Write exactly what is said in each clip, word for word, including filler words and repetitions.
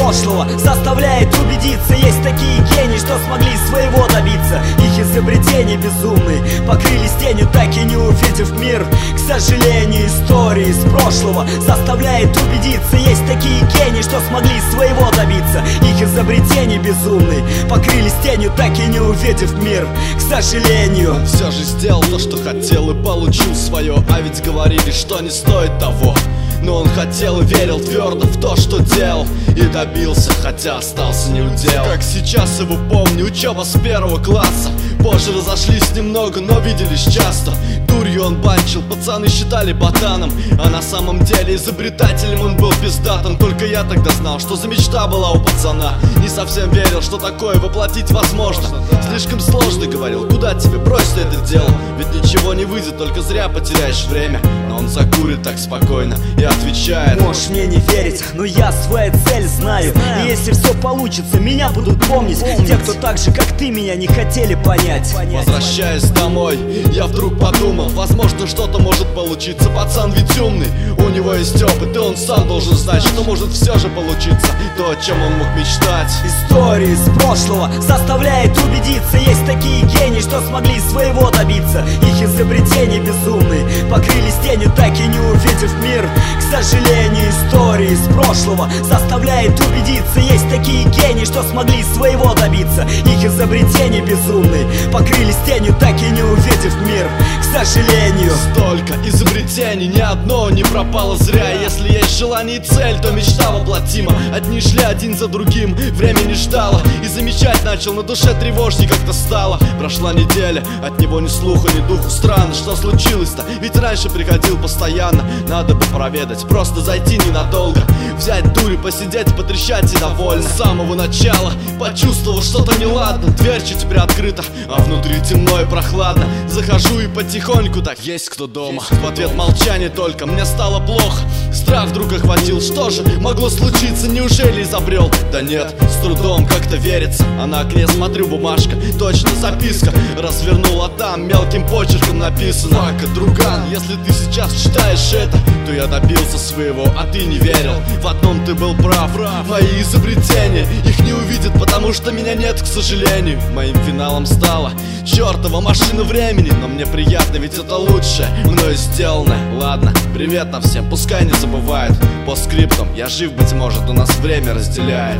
прошлого заставляет убедиться. Есть такие гении, что смогли своего добиться. Их изобретения безумные покрылись тенью, так и не увидев мир. К сожалению, истории из прошлого заставляет убедиться. Есть такие гении, что смогли своего добиться. Их изобретения безумные покрылись тенью, так и не увидев мир. К сожалению, он все же сделал то, что хотел, и получил свое. А ведь говорили, что не стоит того. Но он хотел и верил твердо в то, что делал, и добился, хотя остался неудел. Как сейчас его помню, учеба с первого класса. Позже разошлись немного, но виделись часто. Дурью он банчил, пацаны считали ботаном, а на самом деле изобретателем он был пиздатым. Только я тогда знал, что за мечта была у пацана. Не совсем верил, что такое воплотить возможно. Слишком сложно, говорил, куда тебе, брось ты это дело. Ведь ничего не выйдет, только зря потеряешь время. Но он закурит так спокойно и отвечает: можешь мне не верить, но я свою цель знаю. И если все получится, меня будут помнить те, кто так же, как ты, меня не хотели понять. Возвращаясь домой, я вдруг подумал, возможно, что-то может получиться. Пацан ведь умный, у него есть опыт, и он сам должен знать, что может все же получиться то, о чем он мог мечтать. Истории из прошлого заставляет убедиться. Есть такие гении, что смогли своего добиться. Их изобретения безумные покрылись тенью, так и не увидев мир. К сожалению, истории из прошлого заставляет убедиться. Есть такие гении, что смогли своего добиться. Их изобретения безумные покрылись тенью, так и не увидев мир. К сожалению, столько изобретений, ни одно не пропало зря. Если есть желание и цель, то мечта воплотима. Одни шли один за другим, время не ждало, и замечать начал, на душе тревожней как-то стало. Прошла неделя, от него ни слуха, ни духу. Странно, что случилось-то, ведь раньше приходил постоянно. Надо бы проведать, просто зайти ненадолго, взять дурь, посидеть, потрещать и довольно. С самого начала почувствовал что-то неладно. Дверь чуть приоткрыта, а внутри темно и прохладно. Захожу и потихоньку, так есть кто дома. В ответ молчание только, мне стало плохо. Страх вдруг охватил, что же могло случиться? Неужели изобрел? Да нет, с трудом как-то верится. А на окне смотрю, бумажка, точно записка. Развернула, там мелким почерком написано: Мака, друган, если ты сейчас читаешь это, то я добился своего, а ты не верил. В одном ты был прав, мои изобретения их не увидят, потому что меня нет, к сожалению. Моим финалом стала чертова машина времени. Но мне приятно, ведь это лучшее мною сделано. Ладно, привет нам всем, пускай не забывают. По скриптам, я жив, быть может, у нас время разделяет.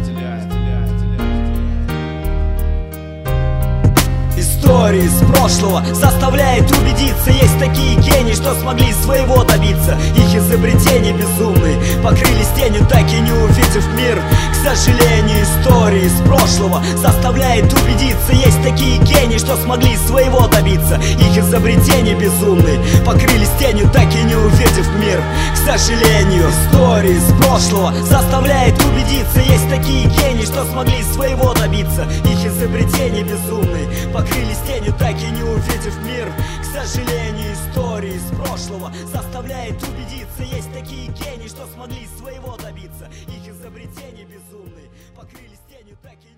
Истории из прошлого заставляет убедиться. Есть такие гении, что смогли своего добиться. Их изобретения безумные покрылись тенью, так и не увидев мир. К сожалению, истории из прошлого заставляет убедиться. Есть такие гении, что смогли своего добиться. Их изобретения безумные покрылись тенью, так и не увидев мир. К сожалению, истории из прошлого заставляет убедиться. Есть такие гении, что смогли своего добиться. Их изобретения безумные покрылись тенью, так и не увидев мир. К сожалению, истории из прошлого заставляет убедиться. Есть такие гении, что смогли своего добиться. Их изобретения безумные покрылись тенью, так и